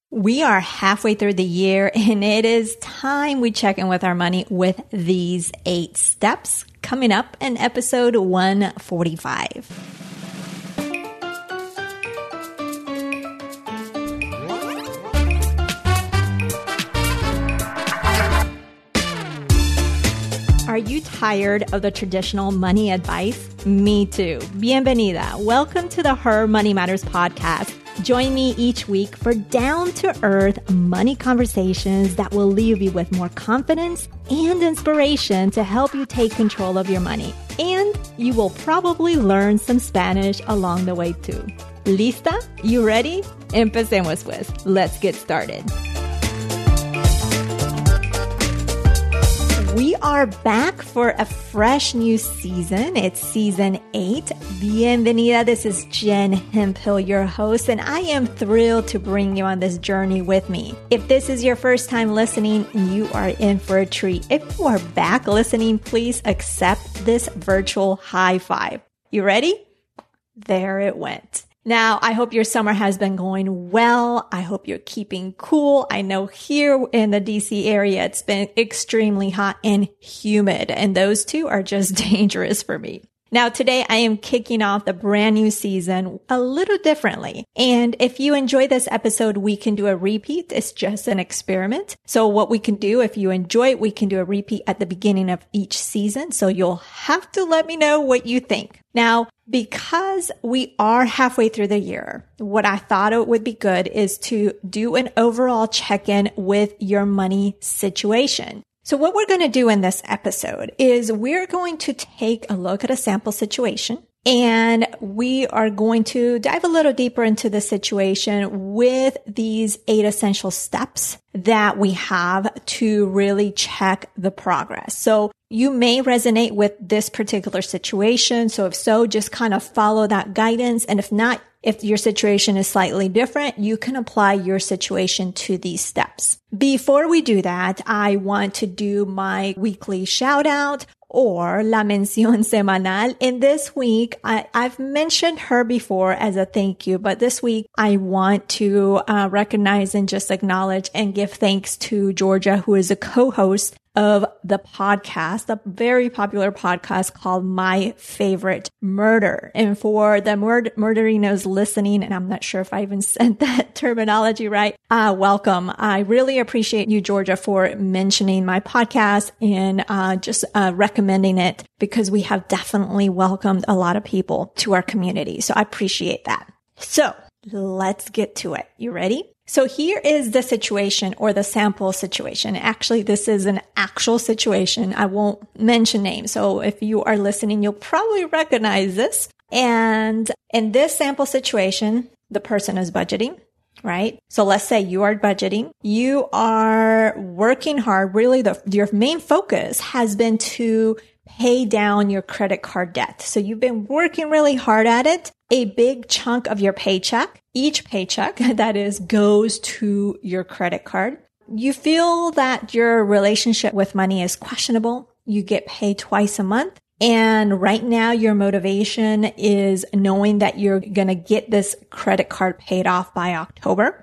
We are halfway through the year and it is time we check in with our money with these 8 steps coming up in episode 145. Are you tired of the traditional money advice? Me too. Bienvenida. Welcome to the Her Money Matters podcast. Join me each week for down-to-earth money conversations that will leave you with more confidence and inspiration to help you take control of your money. And you will probably learn some Spanish along the way too. ¿Lista? You ready? Empecemos pues. Let's get started. We are back for a fresh new season. It's season 8. Bienvenida. This is Jen Hemphill, your host, and I am thrilled to bring you on this journey with me. If this is your first time listening, you are in for a treat. If you are back listening, please accept this virtual high five. You ready? There it went. Now, I hope your summer has been going well. I hope you're keeping cool. I know here in the DC area, it's been extremely hot and humid, and those two are just dangerous for me. Now, today I am kicking off the brand new season a little differently. And if you enjoy this episode, we can do a repeat. It's just an experiment. So what we can do, if you enjoy it, we can do a repeat at the beginning of each season. So you'll have to let me know what you think. Now, because we are halfway through the year, what I thought it would be good is to do an overall check-in with your money situation. So what we're going to do in this episode is we're going to take a look at a sample situation, and we are going to dive a little deeper into the situation with these 8 essential steps that we have to really check the progress. So you may resonate with this particular situation. So if so, just kind of follow that guidance. And if not, if your situation is slightly different, you can apply your situation to these steps. Before we do that, I want to do my weekly shout out or la mención semanal. And this week, I've mentioned her before as a thank you, but this week I want to recognize and just acknowledge and give thanks to Georgia, who is a co-host of the podcast, a very popular podcast called My Favorite Murder. And for the murderinos listening, and I'm not sure if I even said that terminology right, welcome. I really appreciate you, Georgia, for mentioning my podcast and just recommending it, because we have definitely welcomed a lot of people to our community. So I appreciate that. So let's get to it. You ready? So here is the situation, or the sample situation. Actually, this is an actual situation. I won't mention names. So if you are listening, you'll probably recognize this. And in this sample situation, the person is budgeting, right? So let's say you are budgeting. You are working hard. Really, your main focus has been to pay down your credit card debt. So you've been working really hard at it. A big chunk of your paycheck, each paycheck that is, goes to your credit card. You feel that your relationship with money is questionable. You get paid twice a month. And right now your motivation is knowing that you're going to get this credit card paid off by October.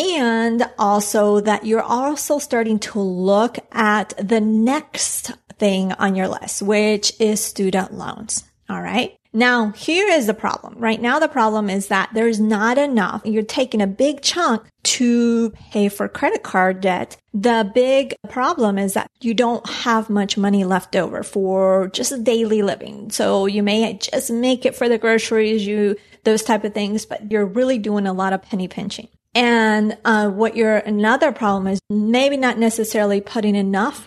And also that you're also starting to look at the next thing on your list, which is student loans. All right. Now, here is the problem. Right now, the problem is that there's not enough. You're taking a big chunk to pay for credit card debt. The big problem is that you don't have much money left over for just daily living. So you may just make it for the groceries, those type of things, but you're really doing a lot of penny pinching. And another problem is maybe not necessarily putting enough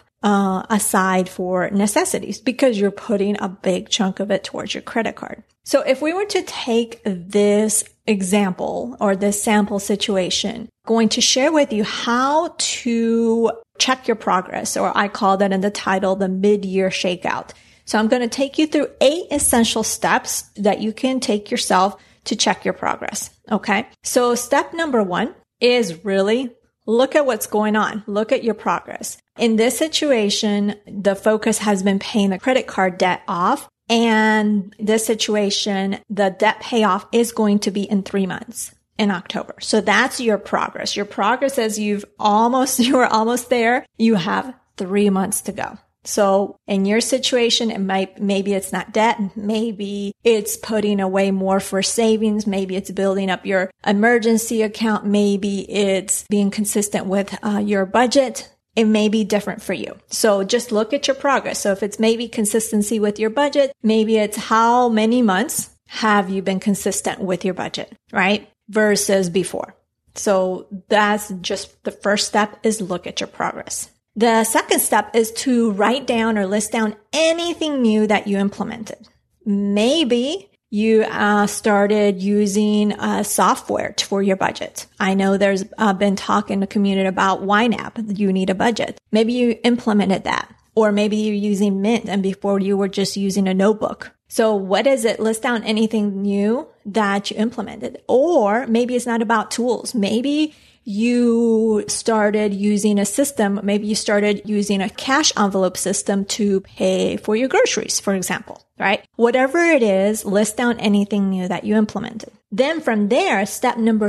aside for necessities, because you're putting a big chunk of it towards your credit card. So if we were to take this example or this sample situation, going to share with you how to check your progress, or I call that in the title, the mid-year shakeout. So I'm going to take you through 8 essential steps that you can take yourself to check your progress. Okay. So step number 1 is really look at what's going on. Look at your progress. In this situation, the focus has been paying the credit card debt off. And this situation, the debt payoff is going to be in 3 months. in October. So that's your progress. Your progress as you are almost there. You have 3 months to go. So in your situation, maybe it's not debt. Maybe it's putting away more for savings. Maybe it's building up your emergency account. Maybe it's being consistent with your budget. It may be different for you. So just look at your progress. So if it's maybe consistency with your budget, maybe it's how many months have you been consistent with your budget, right? Versus before. So that's just the first step, is look at your progress. The second step is to write down or list down anything new that you implemented. Maybe you started using software for your budget. I know there's been talk in the community about YNAB. You need a budget. Maybe you implemented that. Or maybe you're using Mint and before you were just using a notebook. So what is it? List down anything new that you implemented. Or maybe it's not about tools. Maybe you started using a system. Maybe you started using a cash envelope system to pay for your groceries, for example, right? Whatever it is, list down anything new that you implemented. Then from there, step number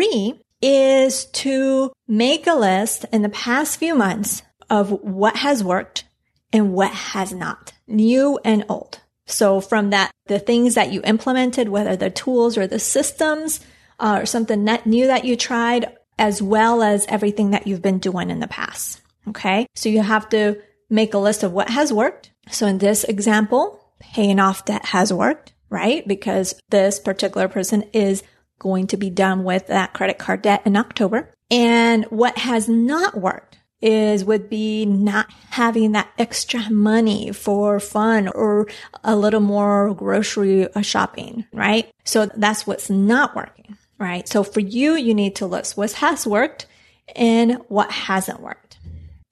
3 is to make a list in the past few months of what has worked and what has not, new and old. So from that, the things that you implemented, whether the tools or the systems or something that new that you tried, as well as everything that you've been doing in the past. Okay. So you have to make a list of what has worked. So in this example, paying off debt has worked, right? Because this particular person is going to be done with that credit card debt in October. And what has not worked would be not having that extra money for fun or a little more grocery shopping, right? So that's what's not working. Right. So for you, you need to list what has worked and what hasn't worked.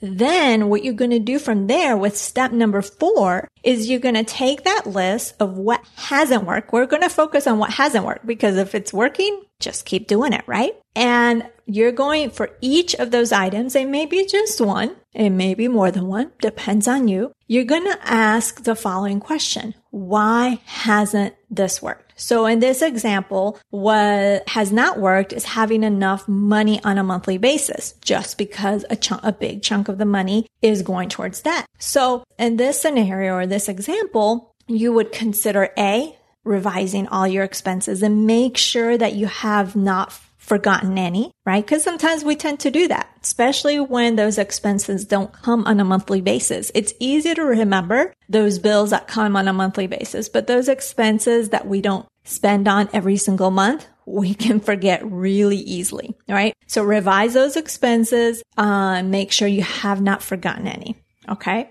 Then what you're going to do from there with step number 4 is you're going to take that list of what hasn't worked. We're going to focus on what hasn't worked because if it's working, just keep doing it, right? And you're going for each of those items, it may be just one, it may be more than one, depends on you. You're going to ask the following question. Why hasn't this worked? So in this example, what has not worked is having enough money on a monthly basis, just because a big chunk of the money is going towards that. So in this scenario or this example, you would consider A, revising all your expenses and make sure that you have not forgotten any, right? Because sometimes we tend to do that, especially when those expenses don't come on a monthly basis. It's easy to remember those bills that come on a monthly basis, but those expenses that we don't spend on every single month, we can forget really easily, right? So revise those expenses, make sure you have not forgotten any, okay?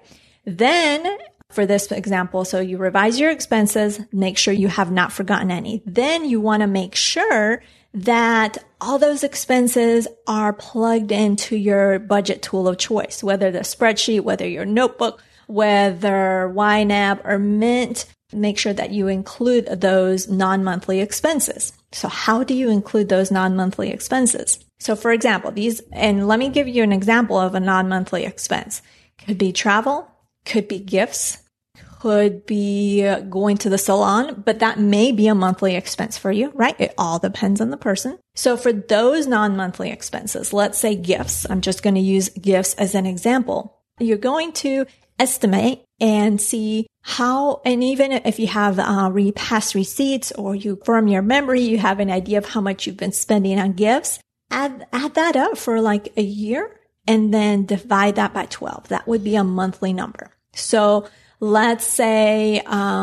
Then for this example, so you revise your expenses, make sure you have not forgotten any. Then you want to make sure that all those expenses are plugged into your budget tool of choice, whether the spreadsheet, whether your notebook, whether YNAB or Mint. Make sure that you include those non-monthly expenses. So how do you include those non-monthly expenses? So for example, and let me give you an example of a non-monthly expense. Could be travel, could be gifts, could be going to the salon, but that may be a monthly expense for you, right? It all depends on the person. So for those non-monthly expenses, let's say gifts, I'm just going to use gifts as an example. You're going to estimate and see how, and even if you have past receipts or from your memory, you have an idea of how much you've been spending on gifts, add that up for like a year and then divide that by 12. That would be a monthly number. So let's say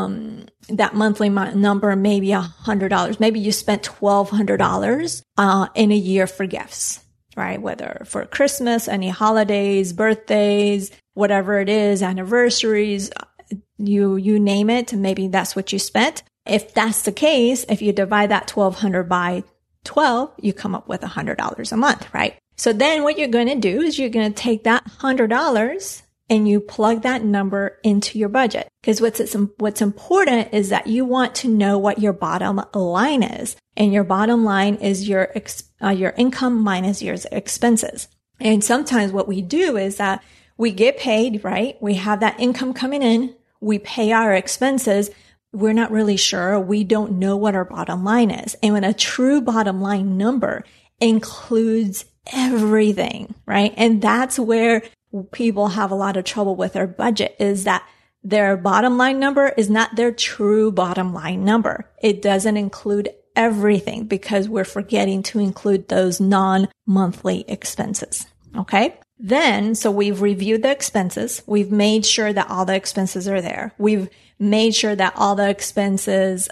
that monthly number may be $100. Maybe you spent $1,200 in a year for gifts, right? Whether for Christmas, any holidays, birthdays, whatever it is, anniversaries, you name it. Maybe that's what you spent. If that's the case, if you divide that $1,200 by 12, you come up with $100 a month, right? So then what you're going to do is you're going to take that $100 and you plug that number into your budget. Because what's important is that you want to know what your bottom line is. And your bottom line is your income minus your expenses. And sometimes what we do is that we get paid, right? We have that income coming in. We pay our expenses, we're not really sure. We don't know what our bottom line is. And when a true bottom line number includes everything, right? And that's where people have a lot of trouble with their budget, is that their bottom line number is not their true bottom line number. It doesn't include everything because we're forgetting to include those non-monthly expenses. Okay. Then, so we've reviewed the expenses. We've made sure that all the expenses are there. We've made sure that all the expenses,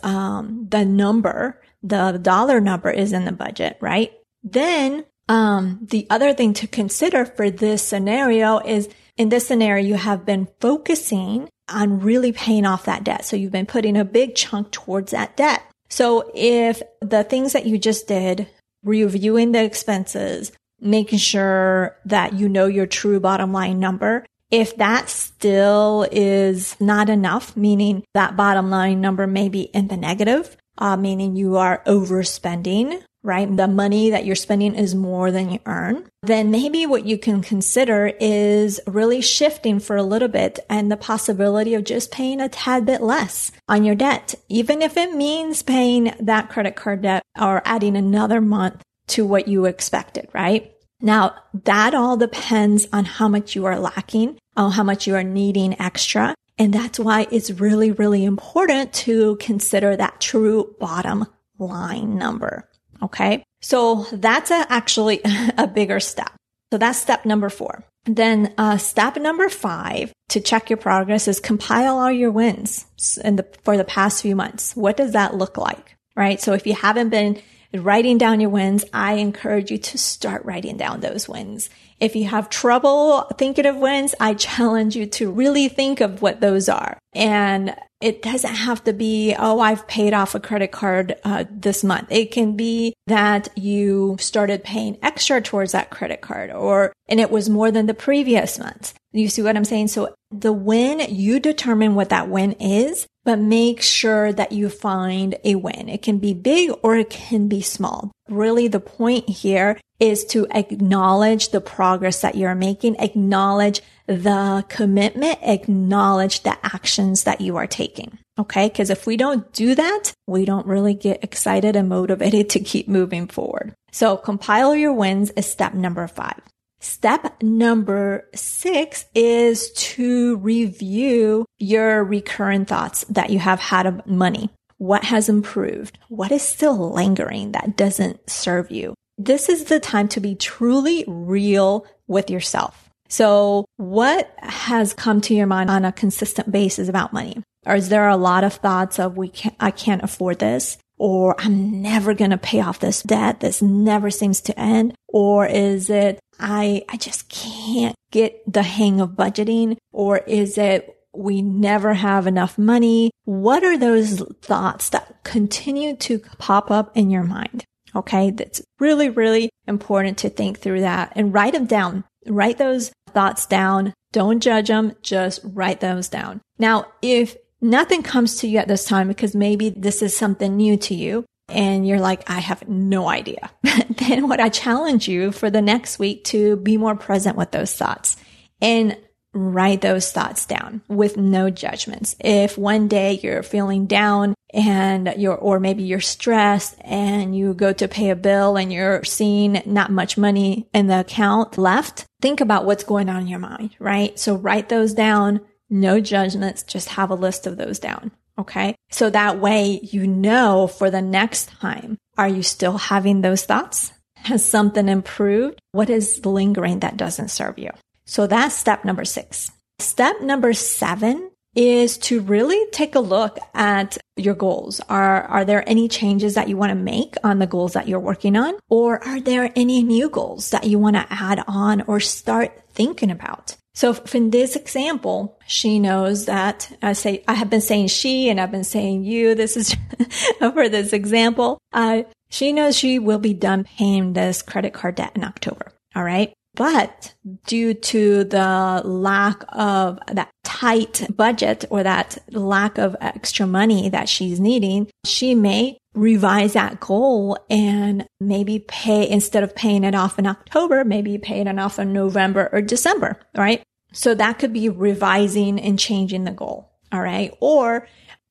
the dollar number is in the budget, right? Then, the other thing to consider for this scenario is, in this scenario, you have been focusing on really paying off that debt. So you've been putting a big chunk towards that debt. So if the things that you just did, reviewing the expenses, making sure that you know your true bottom line number, if that still is not enough, meaning that bottom line number may be in the negative, meaning you are overspending, right? The money that you're spending is more than you earn. Then maybe what you can consider is really shifting for a little bit and the possibility of just paying a tad bit less on your debt, even if it means paying that credit card debt or adding another month to what you expected, right? Now, that all depends on how much you are lacking, on how much you are needing extra. And that's why it's really, really important to consider that true bottom line number. Okay. So that's actually a bigger step. So that's step number 4. Then, step number 5 to check your progress is compile all your wins for the past few months. What does that look like? Right. So if you haven't been writing down your wins, I encourage you to start writing down those wins. If you have trouble thinking of wins, I challenge you to really think of what those are. And it doesn't have to be, oh, I've paid off a credit card this month. It can be that you started paying extra towards that credit card, and it was more than the previous month. You see what I'm saying? So the win, you determine what that win is, but make sure that you find a win. It can be big or it can be small. Really, the point here is to acknowledge the progress that you're making, acknowledge the commitment, acknowledge the actions that you are taking. Okay? Because if we don't do that, we don't really get excited and motivated to keep moving forward. So compile your wins is step number 5. Step number 6 is to review your recurrent thoughts that you have had of money. What has improved? What is still lingering that doesn't serve you? This is the time to be truly real with yourself. So what has come to your mind on a consistent basis about money? Or is there a lot of thoughts of I can't afford this? Or I'm never going to pay off this debt. This never seems to end. Or is it, I just can't get the hang of budgeting? Or is it, we never have enough money? What are those thoughts that continue to pop up in your mind? Okay. That's really, really important to think through that and write them down. Write those thoughts down. Don't judge them. Just write those down. Now, if nothing comes to you at this time because maybe this is something new to you and you're like, I have no idea, then what I challenge you for the next week to be more present with those thoughts and write those thoughts down with no judgments. If one day you're feeling down and or maybe you're stressed and you go to pay a bill and you're seeing not much money in the account left, think about what's going on in your mind, right? So write those down. No judgments, just have a list of those down. Okay. So that way, you know, for the next time, are you still having those thoughts? Has something improved? What is lingering that doesn't serve you? So that's step number 6. Step number 7 is to really take a look at your goals. Are there any changes that you want to make on the goals that you're working on? Or are there any new goals that you want to add on or start thinking about? So in this example, she knows that I have been saying she and I've been saying you. This is for this example. She knows she will be done paying this credit card debt in October. All right. But due to the lack of that tight budget or that lack of extra money that she's needing, she may revise that goal and maybe instead of paying it off in October, maybe paying it off in November or December, right? So that could be revising and changing the goal. All right. Or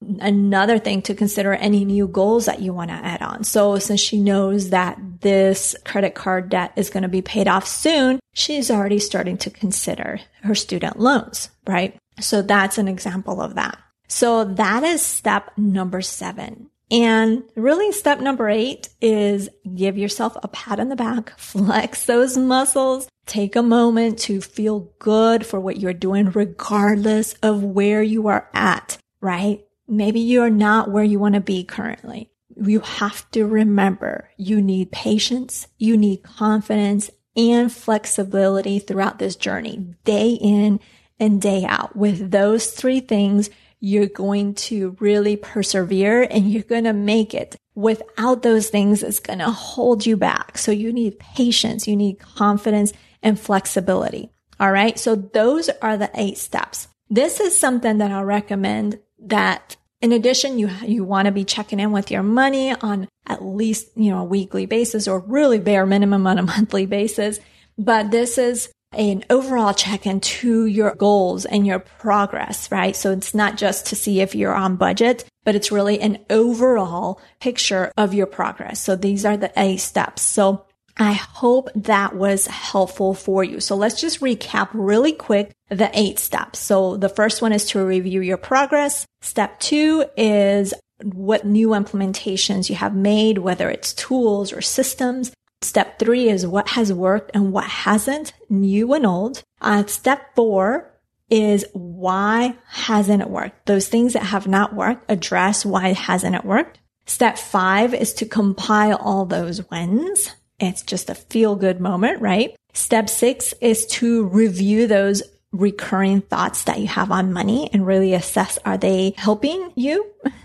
another thing to consider any new goals that you want to add on. So since she knows that this credit card debt is going to be paid off soon, she's already starting to consider her student loans, right? So that's an example of that. So that is step number 7. And really step number 8 is give yourself a pat on the back, flex those muscles, take a moment to feel good for what you're doing regardless of where you are at, right? Maybe you're not where you want to be currently. You have to remember you need patience, you need confidence and flexibility throughout this journey, day in and day out. With those 3 things, you're going to really persevere and you're going to make it. Without those things, it's going to hold you back. So you need patience, you need confidence and flexibility. All right. So those are the 8 steps. This is something that I'll recommend that in addition, you want to be checking in with your money on at least, a weekly basis or really bare minimum on a monthly basis. But this is an overall check-in to your goals and your progress, right? So it's not just to see if you're on budget, but it's really an overall picture of your progress. So these are the 8 steps. So I hope that was helpful for you. So let's just recap really quick the 8 steps. So the first one is to review your progress. Step 2 is what new implementations you have made, whether it's tools or systems. Step 3 is what has worked and what hasn't, new and old. Step 4 is why hasn't it worked? Those things that have not worked, address why hasn't it worked. Step 5 is to compile all those wins. It's just a feel-good moment, right? Step 6 is to review those recurring thoughts that you have on money and really assess, are they helping you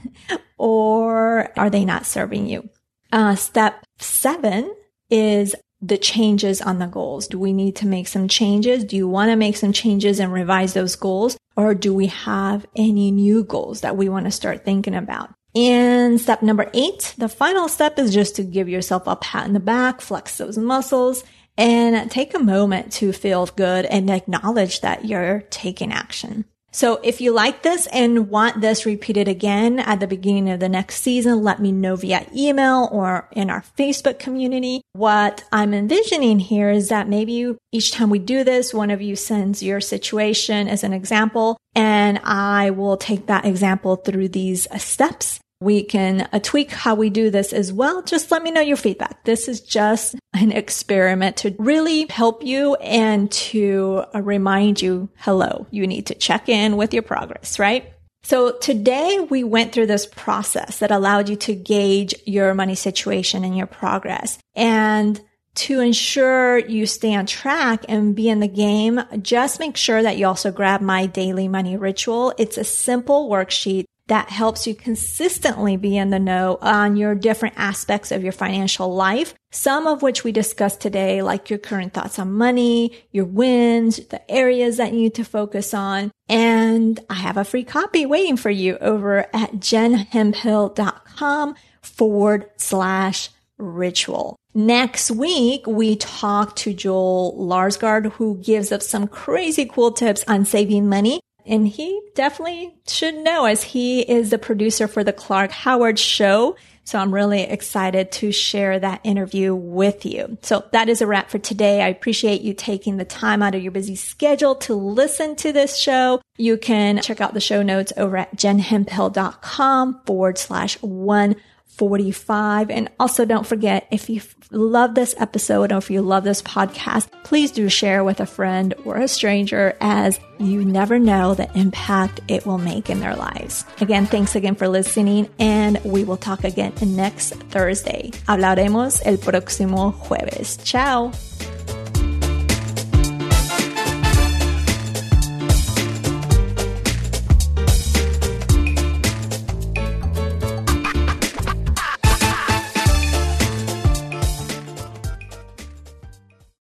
or are they not serving you? Step 7 is the changes on the goals. Do we need to make some changes? Do you want to make some changes and revise those goals? Or do we have any new goals that we want to start thinking about? And step number 8, the final step is just to give yourself a pat on the back, flex those muscles, and take a moment to feel good and acknowledge that you're taking action. So if you like this and want this repeated again at the beginning of the next season, let me know via email or in our Facebook community. What I'm envisioning here is that maybe each time we do this, one of you sends your situation as an example, and I will take that example through these steps. We can tweak how we do this as well. Just let me know your feedback. This is just an experiment to really help you and to remind you, hello, you need to check in with your progress, right? So today we went through this process that allowed you to gauge your money situation and your progress. And to ensure you stay on track and be in the game, just make sure that you also grab my daily money ritual. It's a simple worksheet that helps you consistently be in the know on your different aspects of your financial life, some of which we discussed today, like your current thoughts on money, your wins, the areas that you need to focus on. And I have a free copy waiting for you over at jenhemphill.com/ritual. Next week, we talk to Joel Larsgaard, who gives us some crazy cool tips on saving money. And he definitely should know, as he is the producer for the Clark Howard Show. So I'm really excited to share that interview with you. So that is a wrap for today. I appreciate you taking the time out of your busy schedule to listen to this show. You can check out the show notes over at jenhemphill.com/145. And also don't forget, if you love this episode or if you love this podcast, please do share with a friend or a stranger, as you never know the impact it will make in their lives. Again, thanks again for listening, and we will talk again next Thursday. Hablaremos el próximo jueves. Ciao.